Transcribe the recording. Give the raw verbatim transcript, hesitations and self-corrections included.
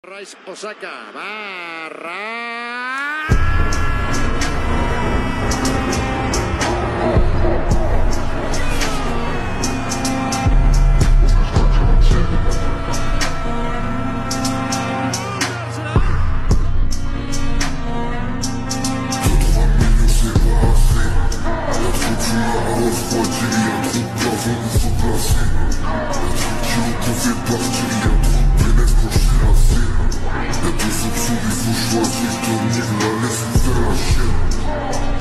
Rice Osaka. Barra. Choisir, tenir la laisse faire la chienne.